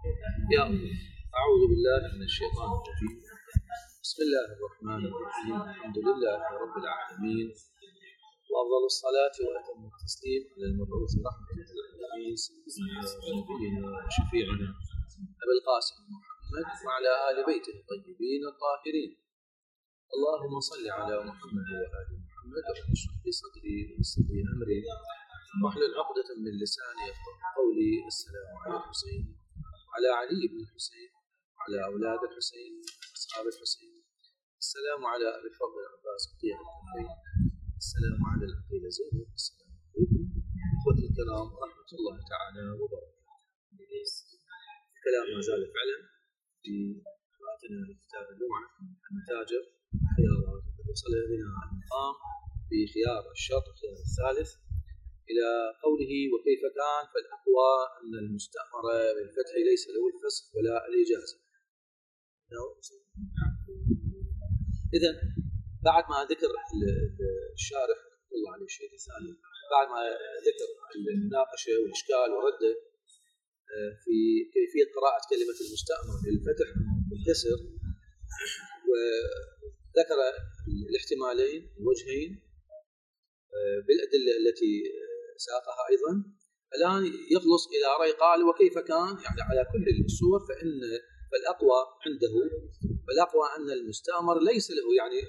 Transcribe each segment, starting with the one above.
يا أعوذ بالله من الشيطان الرجيم. بسم الله الرحمن الرحيم. الحمد لله رب العالمين، وأفضل الصلاة وأتم التسليم على المبعوث رحمة للعالمين سيدنا ونبينا وشفيعنا أبي القاسم محمد وعلى آل بيته الطيبين الطاهرين. اللهم صل على محمد وآل محمد رب اشرح لي صدري ويسر لي أمري واحلل عقدة من لساني يفقهوا قولي. السلام على الحسين وعلى علي بن الحسين وعلى أولاد الحسين وأصحاب الحسين. السلام على أبي الفضل العباس الطيب الكفين. السلام على الأخيل زينب. السلام عليكم أخوتي الكرام ورحمة الله تعالى وبركاته. الكلام ما زال فعلا في قراءتنا لكتاب اللمعة المتاجر خيارات، وصل بنا المقام بخيار الشرط الخيار الثالث إلى قوله وكيف كان فالأقوى أن المستأمر بالفتح ليس له الفسخ ولا الإجازة. إذن بعد ما ذكر الشارح الله عليه الشيء الثاني، بعد ما ذكر المناقشة والإشكال ورده في كيفية قراءة كلمة المستأمر بالفتح والكسر، وذكر الاحتمالين الوجهين بالأدلة التي ساقها أيضا. الآن يخلص إلى رأي قال وكيف كان، يعني على كل الصور فالأقوى عنده، فالأقوى أن المستأمر ليس له يعني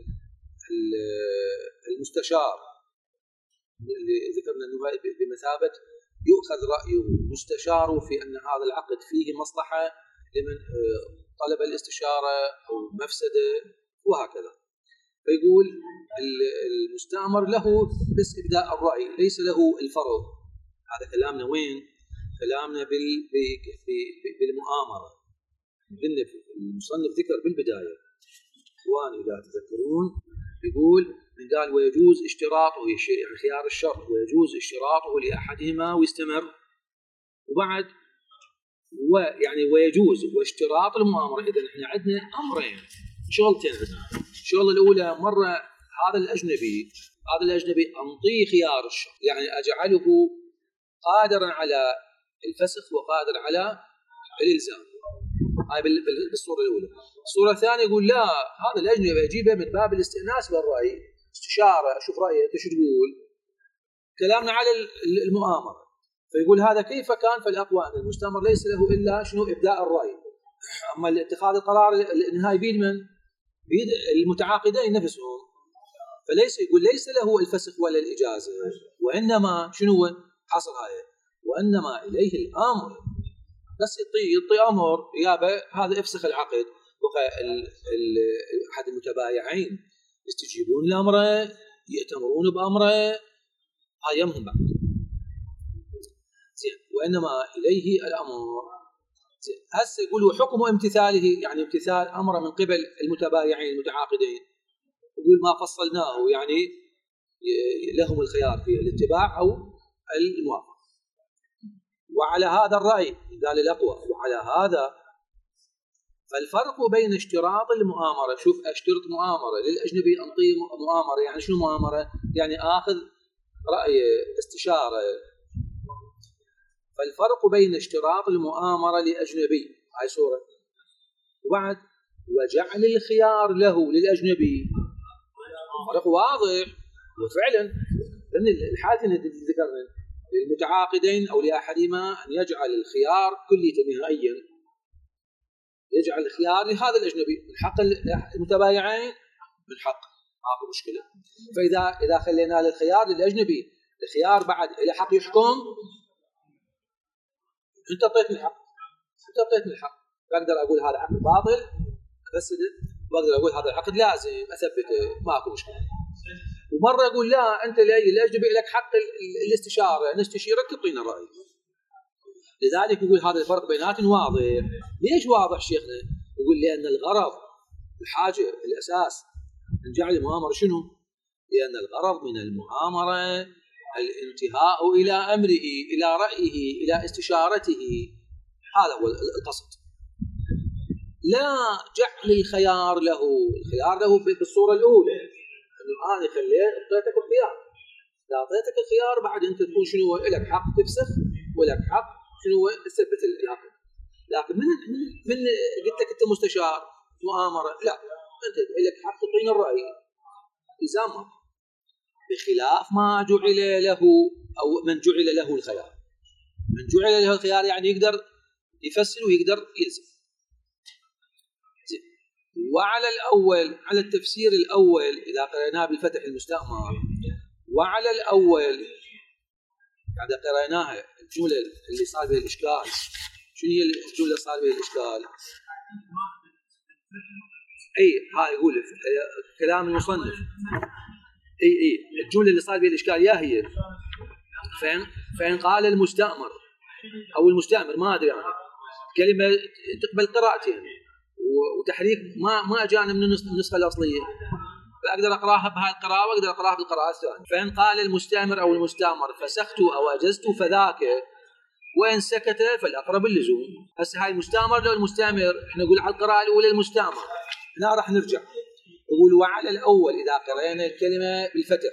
المستشار اللي ذكرنا أنه بمثابة يؤخذ رأيه مستشاره في أن هذا العقد فيه مصلحة لمن طلب الاستشارة أو مفسدة وهكذا. فيقول المستأمر له بس إبداء الرأي، ليس له الفرض. هذا كلامنا وين؟ كلامنا بالمؤامرة. المصنف ذكر بالبداية إخواني إذا تذكرون، يقول من قال ويجوز اشتراطه يعني خيار الشرط، ويجوز اشتراطه لأحدهما ويستمر. وبعد ويعني ويجوز واشتراط المؤامرة. إذا احنا عندنا أمرين، شغلتين عندنا. الشغلة الأولى مرة هذا الأجنبي أنطيه خيار الشرط، يعني أجعله قادرا على الفسخ وقادر على الإلزام. هاي بالصورة الأولى. الصورة الثانية يقول لا، هذا الأجنبي أجيبه من باب الاستئناس بالرأي، استشارة، أشوف رأيك شو تقول. كلامنا على المؤامرة. فيقول هذا كيف كان فالأقوى أن المستأمر ليس له إلا شنو؟ إبداء الرأي. أما اتخاذ القرار النهائي بيد من؟ بيد المتعاقدين نفسهم. فليس يقول ليس له الفسخ ولا الإجازة، وإنما شنو حصل هاي؟ وإنما إليه الأمر، بس يعطي أمر يابا هذا افسخ العقد. أحد المتبايعين يستجيبون لأمره، يأتمرون بأمره، هاي يمهم بعد. وإنما إليه الأمر. هسه يقولوا حكم امتثاله، يعني امتثال أمر من قبل المتبايعين المتعاقدين. يقول ما فصلناه، يعني لهم الخيار في الاتباع أو الموافقة. وعلى هذا الرأي قال الأقوى، وعلى هذا فالفرق بين اشتراط المؤامرة، شوف اشترط مؤامرة للأجنبي أنطيه مؤامرة، يعني شنو مؤامرة؟ يعني آخذ رأي استشارة. فالفرق بين اشتراط المؤامرة لأجنبي، هاي صورة، وبعد وجعل الخيار له للأجنبي، فرق واضح. وفعلا لأن الحالة التي ذكرنا للمتعاقدين أو لأحدهما أن يجعل الخيار كلية نهائيا، يجعل الخيار لهذا الأجنبي من حق المتبايعين، من حق ماكو مشكلة. فإذا خلينا للخيار للأجنبي الخيار بعد إلى حق يحكم، أنت أعطيتني الحق، بقدر أقول هذا عقد باطل أفسده، بقدر أقول هذا العقد لازم أثبته، ماكو مشكلة. ومرة أقول لا، أنت الأجنبي لك حق الاستشارة، نستشيرك تعطينا رأي. لذلك يقول هذا الفرق بيناتهم واضح. ليش واضح شيخنا؟ يقول لأن الغرض الحاجة الأساس من جعل المؤامرة شنو؟ لأن الغرض من المؤامرة الانتهاء إلى أمره، إلى رأيه، إلى استشارته. هذا هو القصد، لا جعل الخيار له بالصورة الأولى. أنه أنا خليت أعطيتك الخيار، إذا أعطيتك الخيار بعد أنت تقول شنو لك حق تفسخ ولك حق شنو تثبت العقد. لكن من قلت لك أنت مستشار مؤامرة، لا، أنت لك حق تعطيني الرأي إلزام، بخلاف ما جعل له أو من جعل له الخيار. من جعل له الخيار يعني يقدر يفسر ويقدر يلزم. وعلى الأول، على التفسير الأول إذا قرأناه بالفتح المستأمر، وعلى الأول إذا قرأناها الجملة اللي صار بها الإشكال، شنو هي الجملة اللي صار بها الإشكال؟ أي هاي يقول كلام المصنف، أي الجملة اللي صار بها الإشكال يا هي فإن قال المستأمر أو المستأمر، ما أدري يعني كلمة تقبل قراءتين وتحريك ما جانا من النسخة الأصلية، فأقدر أقراها بهذه القراءة وأقدر أقراها بالقراءة الثانية. فإن قال المستأمر أو المستأمر فسخت أو أجزت فذاك، وإن سكت فالأقرب اللزوم. هسه هاي المستأمر لو المستأمر، إحنا نقول على القراءة الأولى المستأمر، هنا راح نرجع نقول وعلى الأول إذا قرأنا الكلمة بالفتح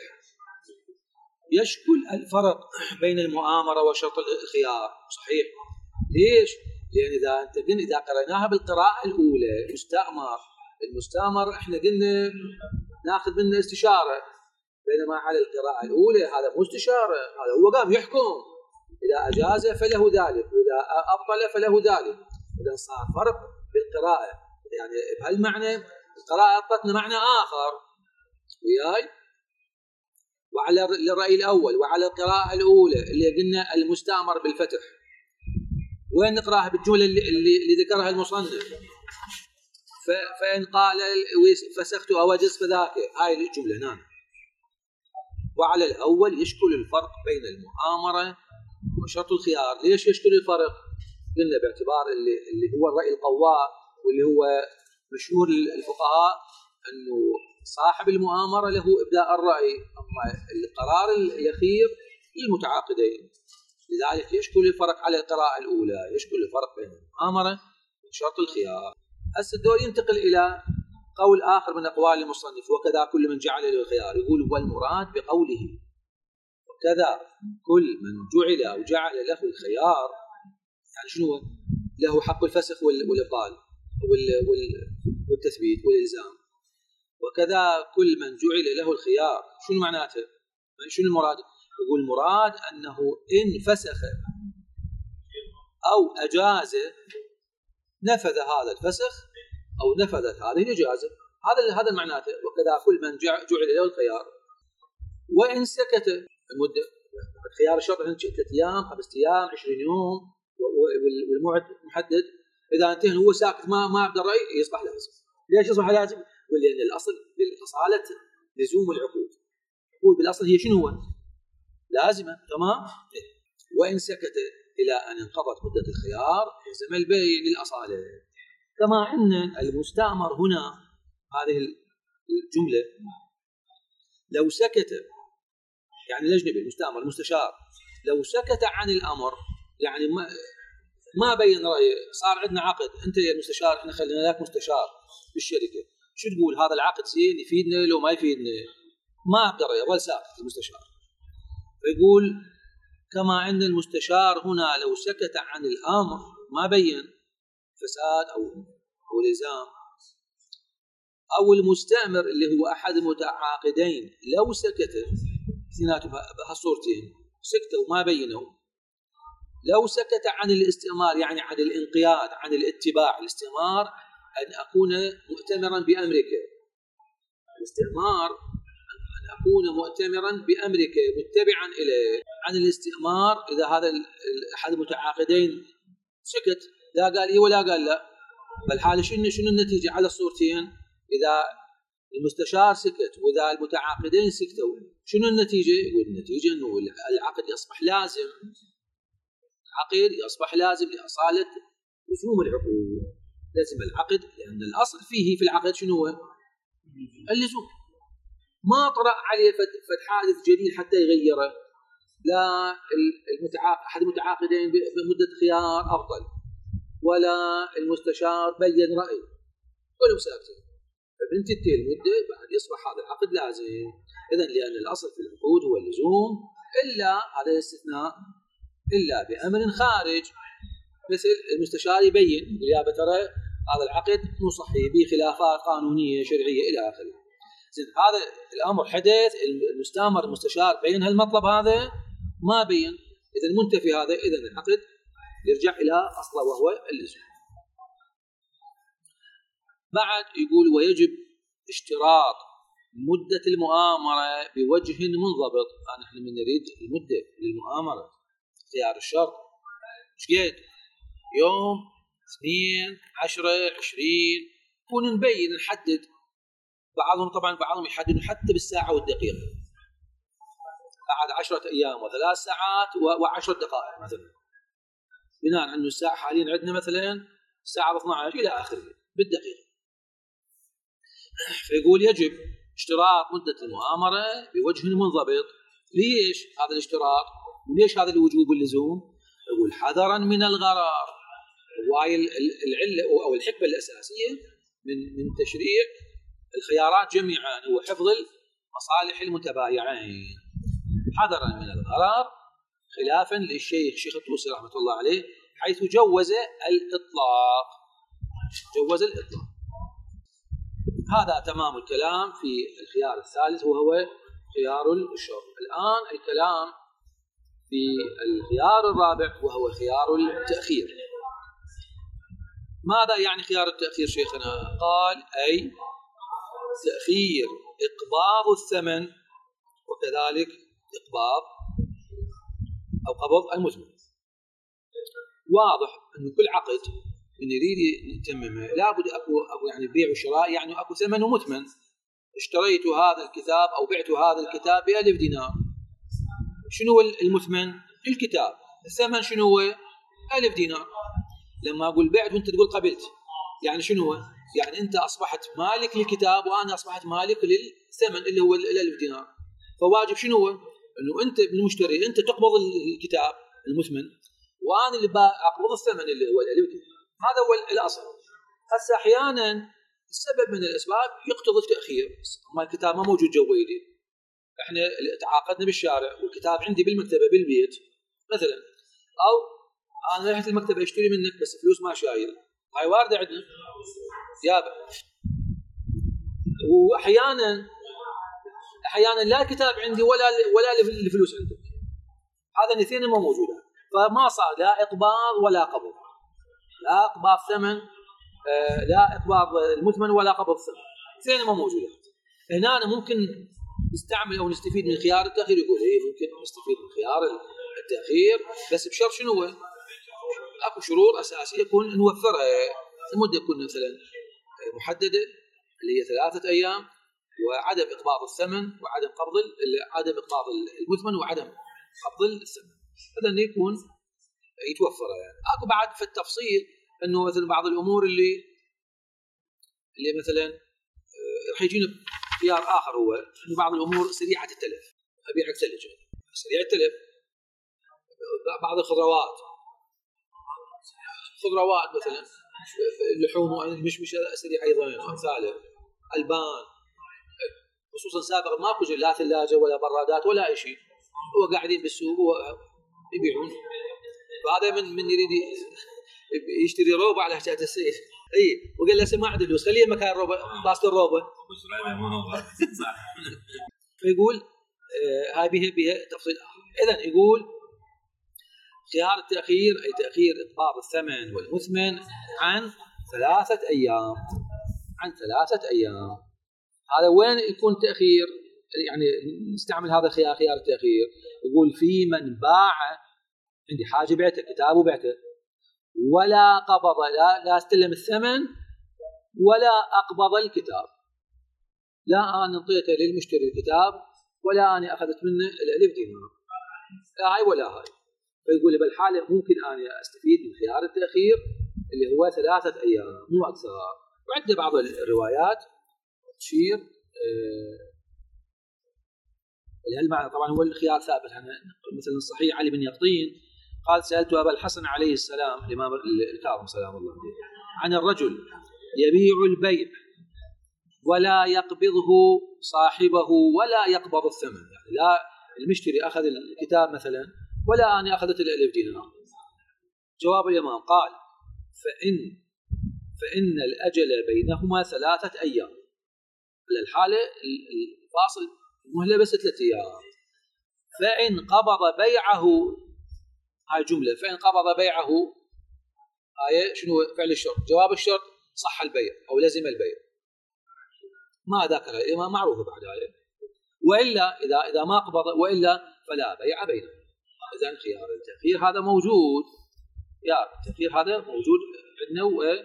يشكل الفرق بين المؤامرة وشرط الخيار. صحيح، ليش؟ لأن إذا قرأناها بالقراءة الأولى المستأمر إحنا قلنا ناخذ منه استشارة، بينما على القراءة الأولى هذا مو استشارة، هذا هو قام يحكم، إذا أجاز فله ذلك وإذا أبطل فله ذلك. إذا صار فرق بالقراءة، يعني بهالمعنى القراءة أعطتنا معنى آخر وياي. وعلى الرأي الأول وعلى القراءة الأولى اللي قلنا المستأمر بالفتح، وين نقراها بالجملة اللي ذكرها المصنف؟ فإن قال فسخت أو أجز فذاك، هاي الجملة هنا. وعلى الأول يشكل الفرق بين المؤامرة وشرط الخيار. ليش يشكل الفرق؟ قلنا باعتبار اللي هو الرأي القواء واللي هو مشهور الفقهاء أنه صاحب المؤامرة له إبداء الرأي، أما القرار الأخير للمتعاقدين. لذلك يشكل الفرق على القراءة الأولى، يشكل الفرق بين المؤامرة وشرط الخيار. هسه الدور ينتقل إلى قول آخر من أقوال المصنف، وكذا كل من جعل له الخيار. يقول والمراد بقوله وكذا كل من جعل أو جعل له الخيار، يعني شنو؟ له حق الفسخ والإبطال والتثبيت والإلزام. وكذا كل من جعل له الخيار، شنو معناته؟ شنو المراد؟ يقول المراد أنه إن فسخ أو أجاز نفذ هذا الفسخ أو نفذت هذه الإجازة، هذا معناته. وكذا كل من جعل له الخيار. وإن سكت المدة، الخيار الشرط 3 أيام 5 أيام 20 يوم والموعد محدد، إذا انتهى هو ساكت ما أبدأ رأي يصبح لازم. ليش يصبح لازم؟ لأن الأصل بالأصالة لزوم العقود، العقود بالأصل هي شنو هو؟ لازمة، تمام؟ وإن سكت إلى أن انقضت مدة الخيار يلزم البيع للأصالة. كما أن المستأمر هنا هذه الجملة لو سكت، يعني الأجنبي المستأمر المستشار لو سكت عن الأمر، يعني ما بين رأيه، صار عندنا عقد، أنت يا المستشار إحنا خلينا لك مستشار بالشركة، شو تقول؟ هذا العقد زين يفيدنا لو ما يفيدنا؟ ما أقدر يظل ساكت المستشار. فيقول كما أن المستشار هنا لو سكت عن الأمر ما بين فساد أو الإلزام، أو المستأمر اللي هو أحد المتعاقدين لو سكت، اثنيناتهم بهالصورتين سكتوا ما بينوا، لو سكت عن الاستئمار يعني عن الانقياد عن الاتباع. الاستئمار أن أكون مؤتمرا بأمرك، الاستئمار أن أكون مؤتمرا بأمرك متبعا إليه. عن الاستئمار إذا هذا أحد المتعاقدين سكت، لا قال إيه ولا قال لا، بالحالة شنو النتيجة على الصورتين؟ إذا المستشار سكت وإذا المتعاقدين سكتوا، شنو النتيجة؟ يقول النتيجة أنه العقد يصبح لازم، العقد يصبح لازم لأصالة لزوم العقود. لازم العقد لأن الأصل فيه في العقد شنو هو؟ اللزوم. ما طرأ عليه فد حادث جديد حتى يغيره، لا أحد المتعاقدين بمدة خيار أفضل، ولا المستشار بين رأي، كلهم ساكتين، فبنتهي المدة بعد يصبح هذا العقد لازم. إذن لأن الأصل في العقود هو اللزوم، إلا هذا الاستثناء إلا بأمر خارج. مثل المستشار يبين يا ترى هذا العقد مو صحيح، به خلافات قانونيه شرعيه الى اخره. زين هذا الامر حدث، المستامر المستشار بين هالمطلب هذا ما بين، اذا المنتفي هذا اذا العقد يرجع الى اصله وهو اللزوم. بعد يقول ويجب اشتراط مدة المؤامرة بوجه منضبط. نحن من نريد المدة للمؤامرة اختيار الشرط ايش قد؟ يوم 2 10 20 نكون نبين نحدد. بعضهم يحددون حتى بالساعة والدقيقة، بعد 10 أيام و3 ساعات و10 دقائق مثلا، بناء على أنه الساعة حاليا عندنا مثلا الساعة 12 إلى آخره بالدقيقة. فيقول يجب اشتراط مدة المؤامرة بوجه منضبط. ليش هذا الاشتراط؟ وليش هذا الوجوب واللزوم؟ يقول حذرا من الغرار. وهي العلة أو الحكمة الأساسية من تشريع الخيارات جميعا هو حفظ مصالح المتبايعين. حذرا من الغرار خلافا للشيخ الطوسي رحمة الله عليه حيث جوز الإطلاق. هذا تمام الكلام في الخيار الثالث وهو خيار الشرط. الآن الكلام في الخيار الرابع وهو خيار التأخير. ماذا يعني خيار التأخير شيخنا؟ قال أي تأخير إقباض الثمن وكذلك إقباض أو قبض المثمن. واضح أن كل عقد من يريد يتممه لابد أكو يعني بيع وشراء، يعني أكو ثمن ومثمن. اشتريت هذا الكتاب أو بعت هذا الكتاب ب1000 دينار. شنو هو المثمن؟ الكتاب. الثمن شنو هو؟ 1000 دينار. لما أقول بعت وأنت تقول قبلت، يعني شنو هو؟ يعني أنت أصبحت مالك للكتاب وأنا أصبحت مالك للثمن اللي هو 1000 دينار. فواجب شنو هو؟ أنه أنت المشتري أنت تقبض الكتاب المثمن وأنا اللي أقبض الثمن اللي هو 1000 دينار. هذا هو الأصل. هسه أحيانا السبب من الأسباب يقتضي التأخير، ما الكتاب ما موجود جويدي، احنا تعاقدنا بالشارع والكتاب عندي بالمكتبة بالبيت مثلا، أو أنا رحت المكتبة اشتري منك بس فلوس ما شايل، هاي واردة عندنا يابا. وأحيانا لا الكتاب عندي ولا الفلوس عندك، هذا الاثنين ما موجودة، فما صار لا إقباض ولا قبض، لا إقباض ثمن لا إقباض المثمن ولا قبض ثمن، اثنين ما موجودة. هنا أنا ممكن نستعمل أو نستفيد من خيار التأخير. يقول إيه ممكن نستفيد من خيار التأخير بس بشرط شنو هو؟ أكو شروط أساسية يكون نوفرها. المدة تكون مثلا محددة اللي هي 3 أيام، وعدم إقباض الثمن وعدم عدم إقباض المثمن وعدم قبض الثمن، هذا يكون يتوفر. يعني أكو بعد في التفصيل أنه مثلا بعض الأمور اللي مثلا راح يجينا خيار آخر هو أنه بعض الأمور سريعة التلف، أبيعك ثلج سريع التلف. بعض الخضروات مثلا اللحوم والمشمش سريع أيضا، أمثاله البان، خصوصا سابقا ماكو لا ثلاجة ولا برادات ولا أي شيء، هو قاعدين بالسوق ويبيعون. فهذا من يريد يشتري روبة على حاجات السيف وقال له ما عندي فلوس خليه مكان روبة باص الروبة. فيقول هاي بها تفصيل. إذن يقول خيار التأخير أي تأخير إقباض الثمن والمثمن عن 3 أيام. هذا وين يكون تأخير؟ يعني نستعمل هذا خيار التأخير. يقول في من باع عندي حاجة بعته كتاب وبعته ولا قبض لا استلم الثمن ولا أقبض الكتاب، لا أنا انطيته للمشتري الكتاب ولا أنا أخذت منه 1000 دينار، لا هاي ولا هاي. فيقول بالحالة ممكن أنا أستفيد من خيار التأخير اللي هو 3 أيام مو أكثر. وعند بعض الروايات تشير لهالمعنى. طبعا هو الخيار ثابت، مثلا الصحيح علي بن يقطين قال سألت أبا الحسن عليه السلام الإمام الكاظم سلام الله عليه عن الرجل يبيع البيع ولا يقبضه صاحبه ولا يقبض الثمن، يعني لا المشتري أخذ الكتاب مثلا ولا أنا أخذت 1000 دينار، جواب الإمام قال فإن الأجل بينهما 3 أيام. الحالة الفاصل مهلة بس 3 أيام. فإن قبض بيعه، هاي جملة، فإن قبض بيعه هاي شنو فعل الشرط، جواب الشرط صح البيع أو لزم البيع، ما ذكر الإمام معروف بعد هذا. وإلا إذا ما قبض وإلا فلا بيع بينه. إذن خيار التأخير هذا موجود، يا التأخير هذا موجود عندنا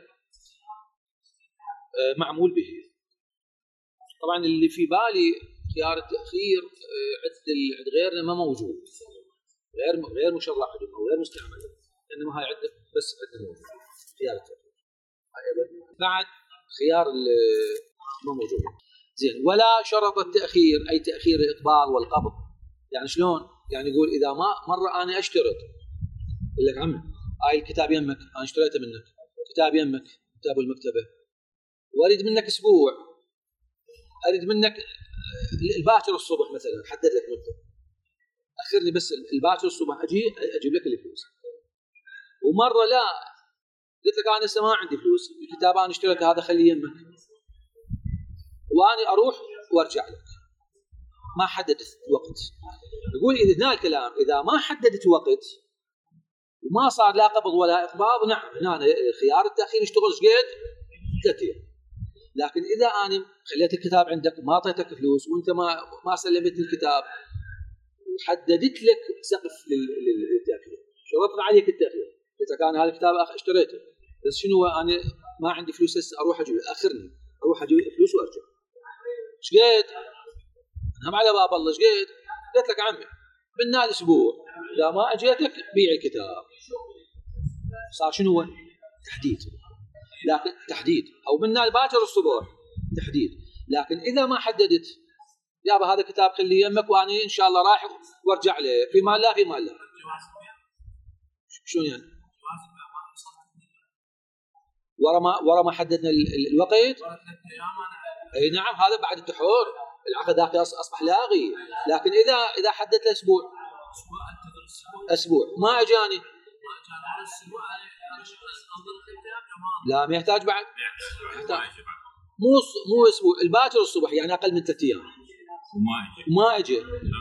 ومعمول به. طبعا اللي في بالي خيار التأخير عند غيرنا ما موجود، غير مشرع عندهم أو غير مستعمل، إنما هاي عندنا بس عندنا موجود خيار التأخير. بعد خيار ما موجود. زين. ولا شرط التأخير أي تأخير الإقباض والقبض. يعني شلون؟ يعني يقول إذا ما مرة أنا أشترط، يقول لك عمي هاي الكتاب يمك، أنا اشتريته منك، كتاب يمك، كتاب المكتبة، وأريد منك أسبوع، أريد منك الباكر الصبح مثلا، حدد لك مدة، أخرني بس الباكر الصبح أجيب لك الفلوس. ومرة لا، قلت لك أنا لسه ما عندي فلوس، الكتاب أنا اشتريته هذا خليه يمك، وأنا أروح وأرجع لك، ما حددت وقت. يقول إذا الكلام إذا ما حددت وقت وما صار لا قبض ولا إقباض، نعم هنا خيار التأخير يشتغل شقد 3 أيام. لكن إذا أنا خليت الكتاب عندك وما أعطيتك فلوس وأنت ما سلمت الكتاب وحددت لك سقف للتأخير، شرطت عليك التأخير، إذا كان هذا الكتاب اشتريته بس شنو أنا ما عندي فلوس هسه أروح أجيب، أخرني أروح أجيب فلوس وأرجع، شقد هم على باب الله شقد. قلت لك عمي بالنهار أسبوع، إذا ما أجيتك بيع الكتاب. صار شنو تحديد، لكن تحديد، أو بالنهار باكر الصبح تحديد. لكن إذا ما حددت يابا هذا الكتاب خليه يمك وأنا إن شاء الله رايح وارجع له، في مال لا في مال لا، شلون يعني ورا ما حددنا الوقت؟ اي نعم، هذا بعد التحور العقد ذاك اصبح لاغي. لكن اذا حددت له اسبوع ما اجاني، لا ما يحتاج بعد، مو اسبوع، الباكر الصبح يعني اقل من 3 ايام وما اجى.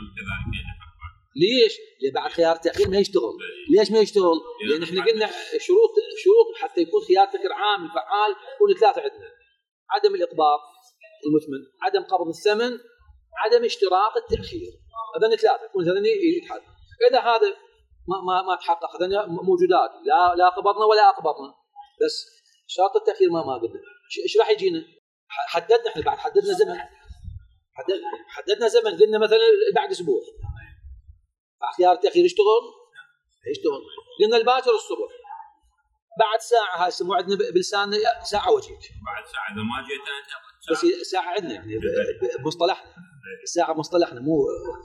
ليش؟ لأن بعد خيار التأخير ما يشتغل. ليش ما يشتغل؟ لأن احنا قلنا شروط حتى يكون خيار التأخير عام فعال يكون 3 عندنا: عدم الإقباض المثمن، عدم قبض الثمن، عدم اشتراط التأخير. هذين 3 يكون هذين يتحقق. إذا هذا ما تحقق هذين موجودات، لا قبضنا ولا أقبضنا، بس شرط التأخير ما قلنا. ايش راح يجينا؟ حددنا احنا بعد، حددنا زمن، حددنا زمن، قلنا مثلا بعد أسبوع. خيار التأخير يشتغل. قلنا الباكر الصبح، بعد ساعة، هاي يسموه عندنا بلساننا ساعة وجهك، بعد ساعة إذا ما جيت أنت بس ساعة عندنا يعني بمصطلحنا، الساعة مصطلحنا مو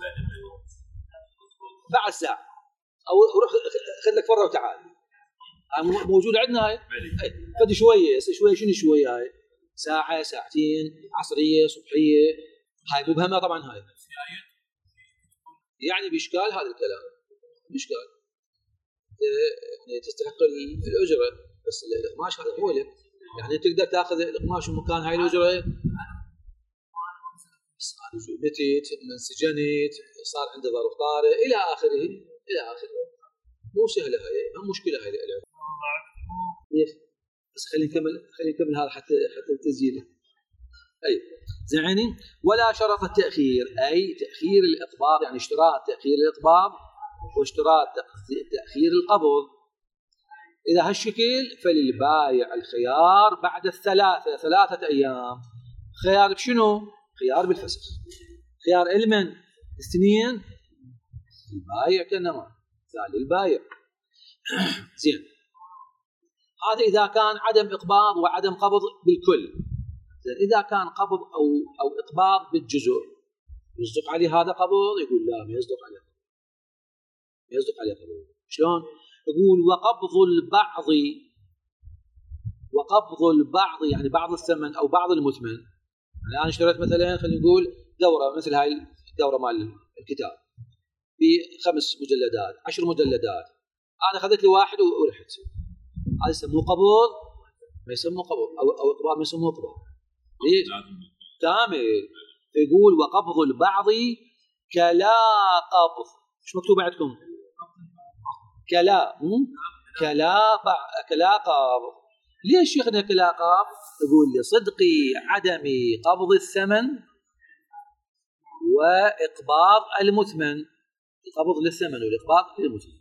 بعد ساعة، أو روح خذ لك فرة وتعال، موجود عندنا هاي. فدي شوية شنو شوية هاي؟ ساعة ساعتين، عصرية صبحية، هاي مبهمة طبعا. هاي يعني بإشكال هذا الكلام، بإشكال يعني تستحق الأجرة، بس الإقماش هذا هو لك، يعني تقدر تأخذ الإقماش ومكان هاي الأجرة. متيت، انسجنت، صار عنده ظرف طارئ إلى آخره. مو سهلة هاي، هم مشكلة هاي العلم. ليش؟ بس خلينا نكمل هذا حتى التسجيل. أي زعيني. ولا شرط التأخير أي تأخير الإقباض، يعني اشتراط تأخير الإقباض واشتراط تأخير القبض. إذا هالشكل فللبايع الخيار بعد 3 أيام. خيار بشنو؟ خيار بالفسخ. خيار المن 2 البايع كنما ثاني البايع. زين. هذا إذا كان عدم إقباض وعدم قبض بالكل. إذا كان قبض أو إقباض بالجزء يصدق عليه هذا قبض؟ يقول لا، ما يصدق عليه قبض. شلون؟ يقول وقبض البعض يعني بعض الثمن أو بعض المثمن. يعني أنا اشتريت مثلا خلينا نقول دورة مثل هاي الدورة مال الكتاب ب5 مجلدات 10 مجلدات، انا اخذت لي واحد ورحت، هذا يسموه قبض، ما يسموه قبض او اقباض، ما يسموه قبض. ليش؟ كامل. يقول وقبض البعض كلا قبض. ايش مكتوب عندكم؟ كلا كلا قبض. ليش شيخنا كلا قبض؟ يقول لصدق عدم قبض الثمن واقباض المثمن. القبض للثمن والاقباض للمثمن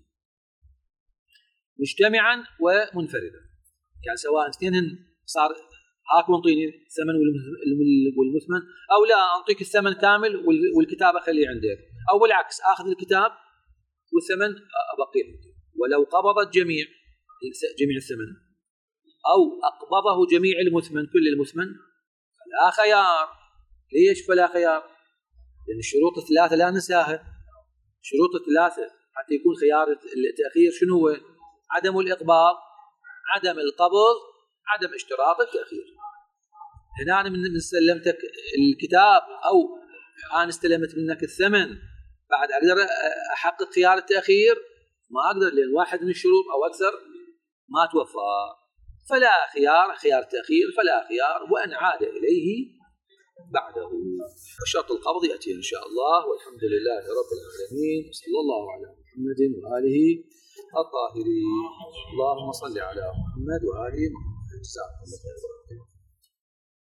مجتمعا ومنفردا، يعني سواء اثنين صار هاك وانطيني الثمن والمثمن، او لا اعطيك الثمن كامل والكتاب اخليه عندك، او بالعكس اخذ الكتاب والثمن ابقيه. ولو قبضت جميع الثمن او اقبضه جميع المثمن كل المثمن فلا خيار. ليش فلا خيار؟ لان الشروط الثلاثه لا ننساها. شروط الثلاثه حتى يكون خيار التاخير شنو هو؟ عدم الاقباض، عدم القبض، عدم اشتراط التاخير. هنا أنا من سلمتك الكتاب أو أنا استلمت منك الثمن بعد أقدر أحقق خيار التأخير؟ ما أقدر، لأن واحد من الشروط أو أكثر ما توفى. فلا خيار التأخير فلا خيار، وأن عاد إليه بعده. وشرط القبض يأتي إن شاء الله. والحمد لله رب العالمين، صلى الله على محمد وآله الطاهرين. اللهم صل على محمد وآله محمد.